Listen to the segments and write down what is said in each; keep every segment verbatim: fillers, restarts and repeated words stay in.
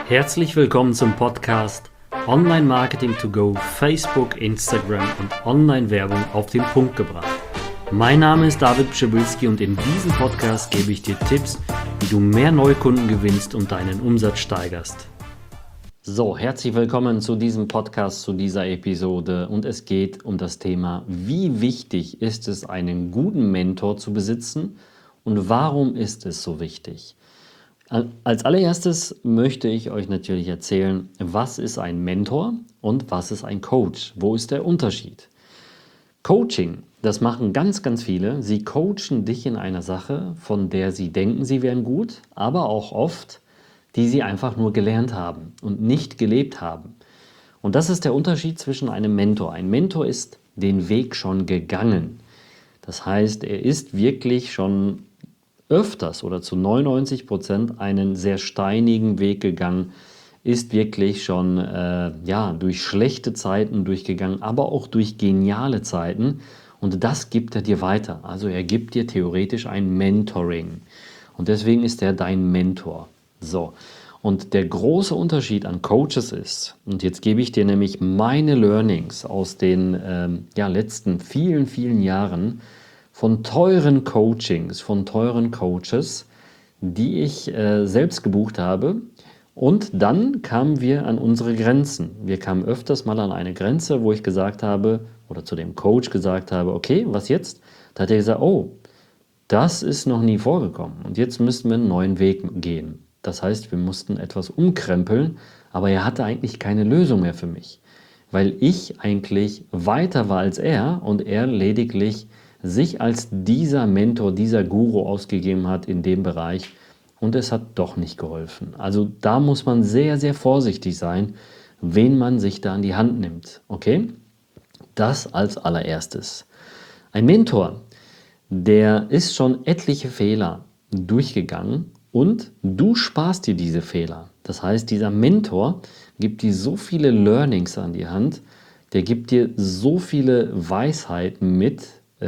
Herzlich willkommen zum Podcast Online Marketing to Go, Facebook, Instagram und Online-Werbung auf den Punkt gebracht. Mein Name ist David Pschibilski und in diesem Podcast gebe ich dir Tipps, wie du mehr Neukunden gewinnst und deinen Umsatz steigerst. So, herzlich willkommen zu diesem Podcast, zu dieser Episode, und es geht um das Thema, wie wichtig ist es, einen guten Mentor zu besitzen und warum ist es so wichtig? Als allererstes möchte ich euch natürlich erzählen, was ist ein Mentor und was ist ein Coach? Wo ist der Unterschied? Coaching, das machen ganz, ganz viele. Sie coachen dich in einer Sache, von der sie denken, sie wären gut, aber auch oft, die sie einfach nur gelernt haben und nicht gelebt haben. Und das ist der Unterschied zwischen einem Mentor. Ein Mentor ist den Weg schon gegangen. Das heißt, er ist wirklich schon öfters oder zu neunundneunzig Prozent einen sehr steinigen Weg gegangen, ist wirklich schon äh, ja, durch schlechte Zeiten durchgegangen, aber auch durch geniale Zeiten, und das gibt er dir weiter. Also er gibt dir theoretisch ein Mentoring und deswegen ist er dein Mentor. So, und der große Unterschied an Coaches ist, und jetzt gebe ich dir nämlich meine Learnings aus den ähm, ja, letzten vielen, vielen Jahren, von teuren Coachings, von teuren Coaches, die ich äh, selbst gebucht habe. Und dann kamen wir an unsere Grenzen. Wir kamen öfters mal an eine Grenze, wo ich gesagt habe, oder zu dem Coach gesagt habe, okay, was jetzt? Da hat er gesagt, oh, das ist noch nie vorgekommen und jetzt müssten wir einen neuen Weg gehen. Das heißt, wir mussten etwas umkrempeln, aber er hatte eigentlich keine Lösung mehr für mich, weil ich eigentlich weiter war als er und er lediglich sich als dieser Mentor, dieser Guru ausgegeben hat in dem Bereich, und es hat doch nicht geholfen. Also da muss man sehr, sehr vorsichtig sein, wen man sich da an die Hand nimmt. Okay? Das als allererstes. Ein Mentor, der ist schon etliche Fehler durchgegangen und du sparst dir diese Fehler. Das heißt, dieser Mentor gibt dir so viele Learnings an die Hand, der gibt dir so viele Weisheiten mit,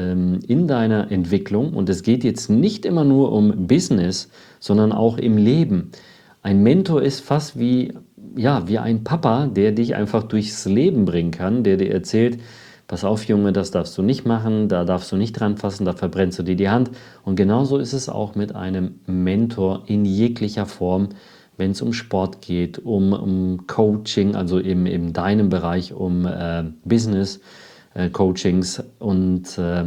in deiner Entwicklung, und es geht jetzt nicht immer nur um Business, sondern auch im Leben. Ein Mentor ist fast wie, ja, wie ein Papa, der dich einfach durchs Leben bringen kann, der dir erzählt, pass auf Junge, das darfst du nicht machen, da darfst du nicht dran fassen, da verbrennst du dir die Hand. Und genauso ist es auch mit einem Mentor in jeglicher Form, wenn es um Sport geht, um, um Coaching, also eben in deinem Bereich um äh, Business, Coachings und äh,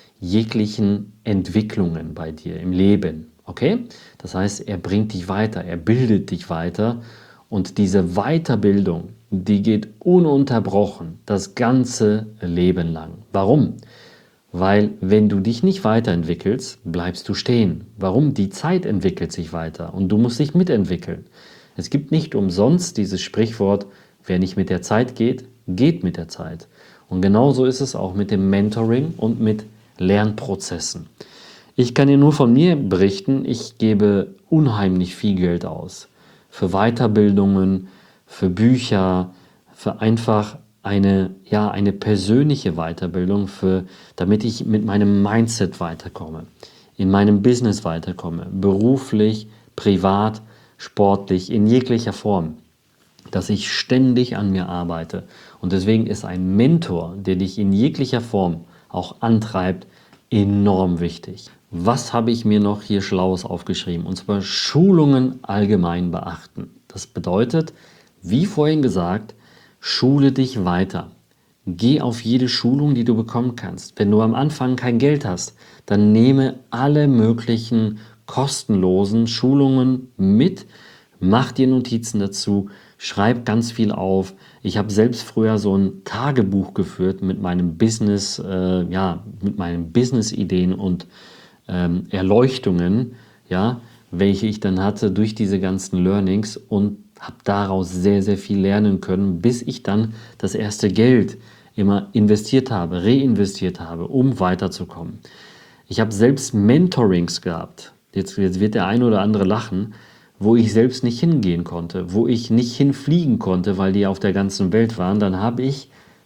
jeglichen Entwicklungen bei dir im Leben. Okay? Das heißt, er bringt dich weiter, er bildet dich weiter, und diese Weiterbildung, die geht ununterbrochen das ganze Leben lang. Warum? Weil wenn du dich nicht weiterentwickelst, bleibst du stehen. Warum? Die Zeit entwickelt sich weiter und du musst dich mitentwickeln. Es gibt nicht umsonst dieses Sprichwort, wer nicht mit der Zeit geht, geht mit der Zeit. Und genauso ist es auch mit dem Mentoring und mit Lernprozessen. Ich kann dir nur von mir berichten, ich gebe unheimlich viel Geld aus. Für Weiterbildungen, für Bücher, für einfach eine, ja, eine persönliche Weiterbildung, für, damit ich mit meinem Mindset weiterkomme, in meinem Business weiterkomme, beruflich, privat, sportlich, in jeglicher Form, dass ich ständig an mir arbeite. Und deswegen ist ein Mentor, der dich in jeglicher Form auch antreibt, enorm wichtig. Was habe ich mir noch hier Schlaues aufgeschrieben? Und zwar Schulungen allgemein beachten. Das bedeutet, wie vorhin gesagt, schule dich weiter. Geh auf jede Schulung, die du bekommen kannst. Wenn du am Anfang kein Geld hast, dann nehme alle möglichen kostenlosen Schulungen mit, mach dir Notizen dazu, schreib ganz viel auf. Ich habe selbst früher so ein Tagebuch geführt mit meinem Business, äh, ja, mit meinen Business-Ideen und ähm, Erleuchtungen, ja, welche ich dann hatte durch diese ganzen Learnings, und habe daraus sehr, sehr viel lernen können, bis ich dann das erste Geld immer investiert habe, reinvestiert habe, um weiterzukommen. Ich habe selbst Mentorings gehabt. Jetzt, jetzt wird der eine oder andere lachen, wo ich selbst nicht hingehen konnte, wo ich nicht hinfliegen konnte, weil die auf der ganzen Welt waren. Dann habe ich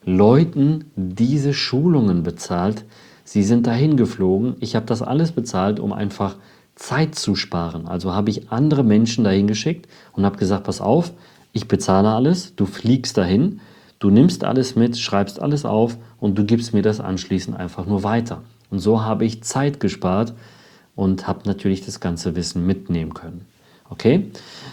Leuten diese Schulungen bezahlt. Sie sind dahin geflogen. Ich habe das alles bezahlt, um einfach Zeit zu sparen. Also habe ich andere Menschen dahin geschickt und habe gesagt, pass auf, ich bezahle alles, du fliegst dahin, du nimmst alles mit, schreibst alles auf und du gibst mir das anschließend einfach nur weiter. Und so habe ich Zeit gespart und habe natürlich das ganze Wissen mitnehmen können. Okay?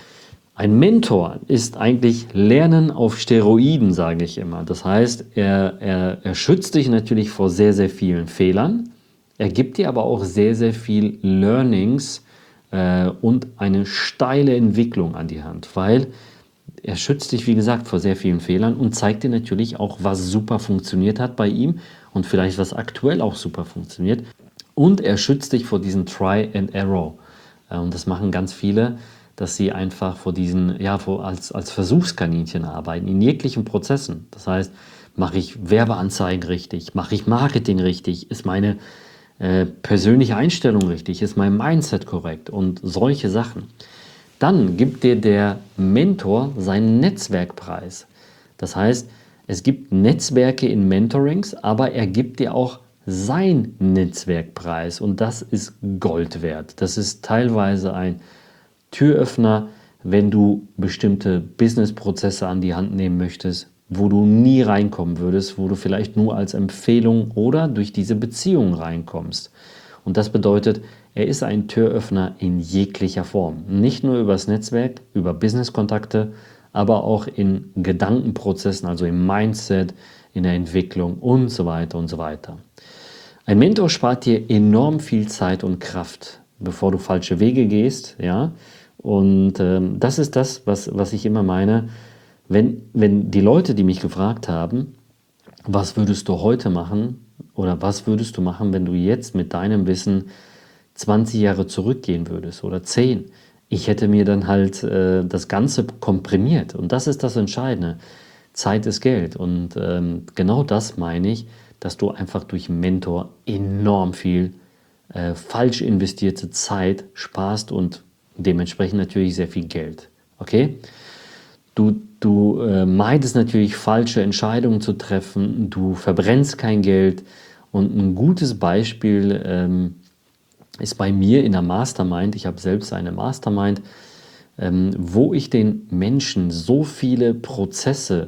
Ein Mentor ist eigentlich Lernen auf Steroiden, sage ich immer. Das heißt, er, er, er schützt dich natürlich vor sehr, sehr vielen Fehlern. Er gibt dir aber auch sehr, sehr viel Learnings äh, und eine steile Entwicklung an die Hand, weil er schützt dich, wie gesagt, vor sehr vielen Fehlern und zeigt dir natürlich auch, was super funktioniert hat bei ihm und vielleicht was aktuell auch super funktioniert. Und er schützt dich vor diesem Try and Error. Äh, und das machen ganz viele, dass sie einfach vor diesen, ja, vor, als, als Versuchskaninchen arbeiten, in jeglichen Prozessen. Das heißt, mache ich Werbeanzeigen richtig, mache ich Marketing richtig, ist meine äh, persönliche Einstellung richtig, ist mein Mindset korrekt und solche Sachen. Dann gibt dir der Mentor seinen Netzwerkpreis. Das heißt, es gibt Netzwerke in Mentorings, aber er gibt dir auch sein Netzwerkpreis und das ist Gold wert. Das ist teilweise ein Türöffner, wenn du bestimmte Businessprozesse an die Hand nehmen möchtest, wo du nie reinkommen würdest, wo du vielleicht nur als Empfehlung oder durch diese Beziehung reinkommst. Und das bedeutet, er ist ein Türöffner in jeglicher Form. Nicht nur übers Netzwerk, über Businesskontakte, aber auch in Gedankenprozessen, also im Mindset, in der Entwicklung und so weiter und so weiter. Ein Mentor spart dir enorm viel Zeit und Kraft, bevor du falsche Wege gehst, ja. Und ähm, das ist das, was, was ich immer meine, wenn, wenn die Leute, die mich gefragt haben, was würdest du heute machen oder was würdest du machen, wenn du jetzt mit deinem Wissen zwanzig Jahre zurückgehen würdest oder zehn. Ich hätte mir dann halt äh, das Ganze komprimiert und das ist das Entscheidende. Zeit ist Geld und ähm, genau das meine ich, dass du einfach durch Mentor enorm viel äh, falsch investierte Zeit sparst und dementsprechend natürlich sehr viel Geld. Okay? Du, du äh, meidest natürlich falsche Entscheidungen zu treffen, du verbrennst kein Geld und ein gutes Beispiel ähm, ist bei mir in der Mastermind, ich habe selbst eine Mastermind, ähm, wo ich den Menschen so viele Prozesse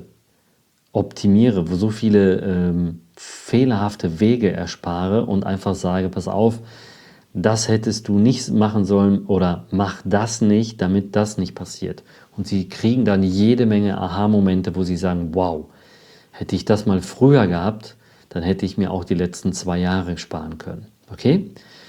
optimiere, wo so viele ähm, fehlerhafte Wege erspare und einfach sage, pass auf, das hättest du nicht machen sollen oder mach das nicht, damit das nicht passiert. Und sie kriegen dann jede Menge Aha-Momente, wo sie sagen, wow, hätte ich das mal früher gehabt, dann hätte ich mir auch die letzten zwei Jahre sparen können. Okay?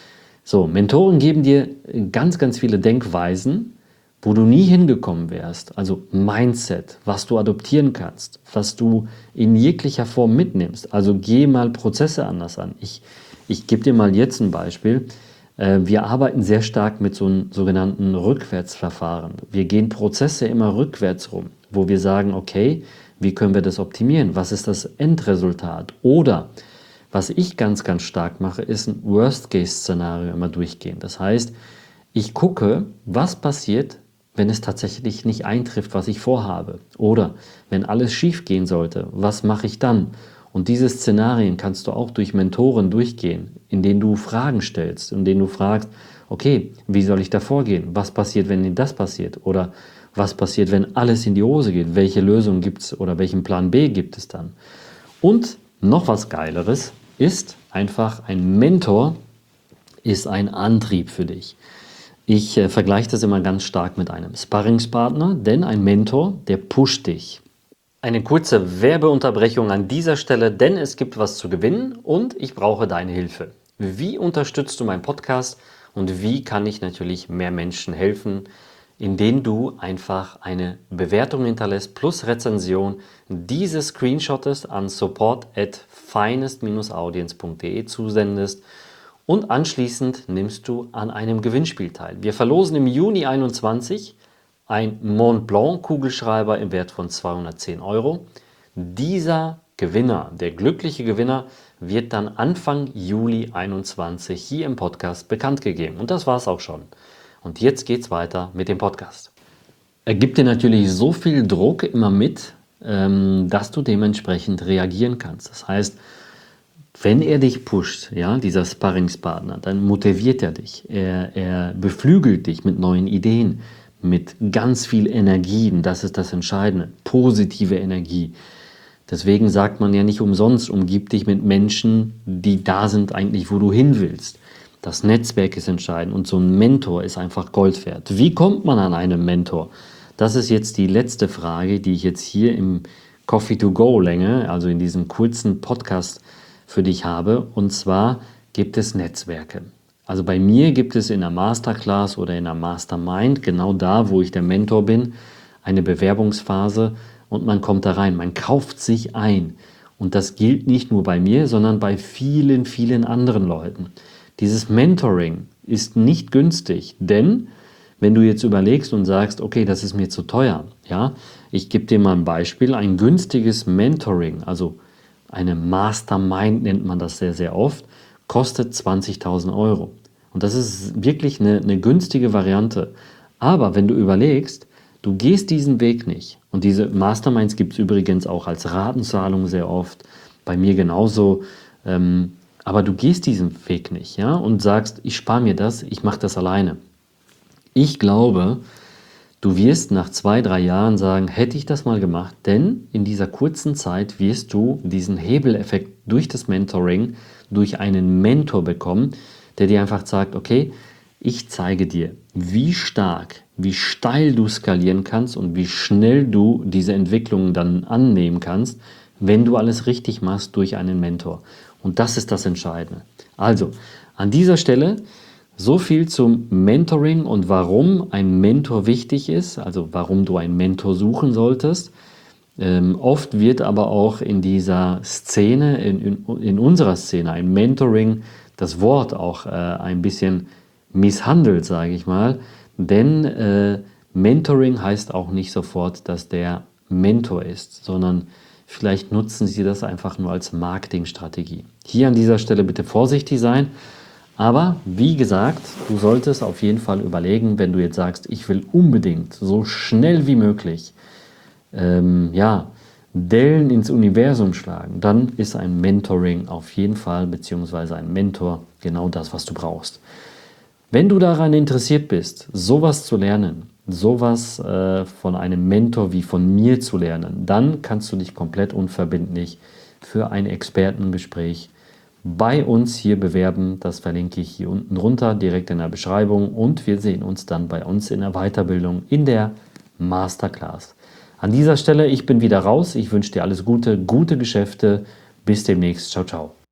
So, Mentoren geben dir ganz, ganz viele Denkweisen, wo du nie hingekommen wärst. Also Mindset, was du adoptieren kannst, was du in jeglicher Form mitnimmst. Also geh mal Prozesse anders an. Ich, ich gebe dir mal jetzt ein Beispiel. Wir arbeiten sehr stark mit so einem sogenannten Rückwärtsverfahren. Wir gehen Prozesse immer rückwärts rum, wo wir sagen, okay, wie können wir das optimieren? Was ist das Endresultat? Oder was ich ganz, ganz stark mache, ist ein Worst-Case-Szenario immer durchgehen. Das heißt, ich gucke, was passiert, wenn es tatsächlich nicht eintrifft, was ich vorhabe. Oder wenn alles schief gehen sollte, was mache ich dann? Und diese Szenarien kannst du auch durch Mentoren durchgehen, in denen du Fragen stellst, in denen du fragst, okay, wie soll ich da vorgehen? Was passiert, wenn das passiert? Oder was passiert, wenn alles in die Hose geht? Welche Lösung gibt es oder welchen Plan B gibt es dann? Und noch was Geileres ist einfach, ein Mentor ist ein Antrieb für dich. Ich äh, vergleiche das immer ganz stark mit einem Sparringspartner, denn ein Mentor, der pusht dich. Eine kurze Werbeunterbrechung an dieser Stelle, denn es gibt was zu gewinnen und ich brauche deine Hilfe. Wie unterstützt du meinen Podcast und wie kann ich natürlich mehr Menschen helfen, indem du einfach eine Bewertung hinterlässt plus Rezension, diese screenshottest an support at finest dash audience punkt de zusendest und anschließend nimmst du an einem Gewinnspiel teil. Wir verlosen im Juni einundzwanzig ein Mont Blanc Kugelschreiber im Wert von zweihundertzehn Euro. Dieser Gewinner, der glückliche Gewinner, wird dann Anfang Juli einundzwanzig hier im Podcast bekannt gegeben. Und das war es auch schon. Und jetzt geht's weiter mit dem Podcast. Er gibt dir natürlich so viel Druck immer mit, dass du dementsprechend reagieren kannst. Das heißt, wenn er dich pusht, ja, dieser Sparringspartner, dann motiviert er dich. Er, er beflügelt dich mit neuen Ideen, mit ganz viel Energie. Und das ist das Entscheidende, positive Energie. Deswegen sagt man ja nicht umsonst, umgib dich mit Menschen, die da sind eigentlich, wo du hin willst. Das Netzwerk ist entscheidend und so ein Mentor ist einfach Gold wert. Wie kommt man an einen Mentor? Das ist jetzt die letzte Frage, die ich jetzt hier im Coffee to Go Länge, also in diesem kurzen Podcast für dich habe. Und zwar gibt es Netzwerke. Also bei mir gibt es in der Masterclass oder in der Mastermind, genau da, wo ich der Mentor bin, eine Bewerbungsphase und man kommt da rein, man kauft sich ein. Und das gilt nicht nur bei mir, sondern bei vielen, vielen anderen Leuten. Dieses Mentoring ist nicht günstig, denn wenn du jetzt überlegst und sagst, okay, das ist mir zu teuer, ja, ich gebe dir mal ein Beispiel, ein günstiges Mentoring, also eine Mastermind nennt man das sehr, sehr oft, kostet zwanzigtausend Euro. Und das ist wirklich eine, eine günstige Variante. Aber wenn du überlegst, du gehst diesen Weg nicht, und diese Masterminds gibt es übrigens auch als Ratenzahlung sehr oft, bei mir genauso, ähm, aber du gehst diesen Weg nicht, ja, und sagst, ich spare mir das, ich mache das alleine. Ich glaube, du wirst nach zwei, drei Jahren sagen, hätte ich das mal gemacht, denn in dieser kurzen Zeit wirst du diesen Hebeleffekt durch das Mentoring, durch einen Mentor bekommen, der dir einfach sagt, okay, ich zeige dir, wie stark, wie steil du skalieren kannst und wie schnell du diese Entwicklungen dann annehmen kannst, wenn du alles richtig machst durch einen Mentor. Und das ist das Entscheidende. Also, an dieser Stelle so viel zum Mentoring und warum ein Mentor wichtig ist, also warum du einen Mentor suchen solltest. Ähm, oft wird aber auch in dieser Szene, in, in, in unserer Szene, ein Mentoring, das Wort auch äh, ein bisschen misshandelt, sage ich mal. Denn äh, Mentoring heißt auch nicht sofort, dass der Mentor ist, sondern vielleicht nutzen Sie das einfach nur als Marketingstrategie. Hier an dieser Stelle bitte vorsichtig sein. Aber wie gesagt, du solltest auf jeden Fall überlegen, wenn du jetzt sagst, ich will unbedingt so schnell wie möglich ähm, ja, Dellen ins Universum schlagen, dann ist ein Mentoring auf jeden Fall, beziehungsweise ein Mentor, genau das, was du brauchst. Wenn du daran interessiert bist, sowas zu lernen, sowas äh, von einem Mentor wie von mir zu lernen, dann kannst du dich komplett unverbindlich für ein Expertengespräch bei uns hier bewerben. Das verlinke ich hier unten runter, direkt in der Beschreibung, und wir sehen uns dann bei uns in der Weiterbildung in der Masterclass. An dieser Stelle, ich bin wieder raus. Ich wünsche dir alles Gute, gute Geschäfte. Bis demnächst. Ciao, ciao.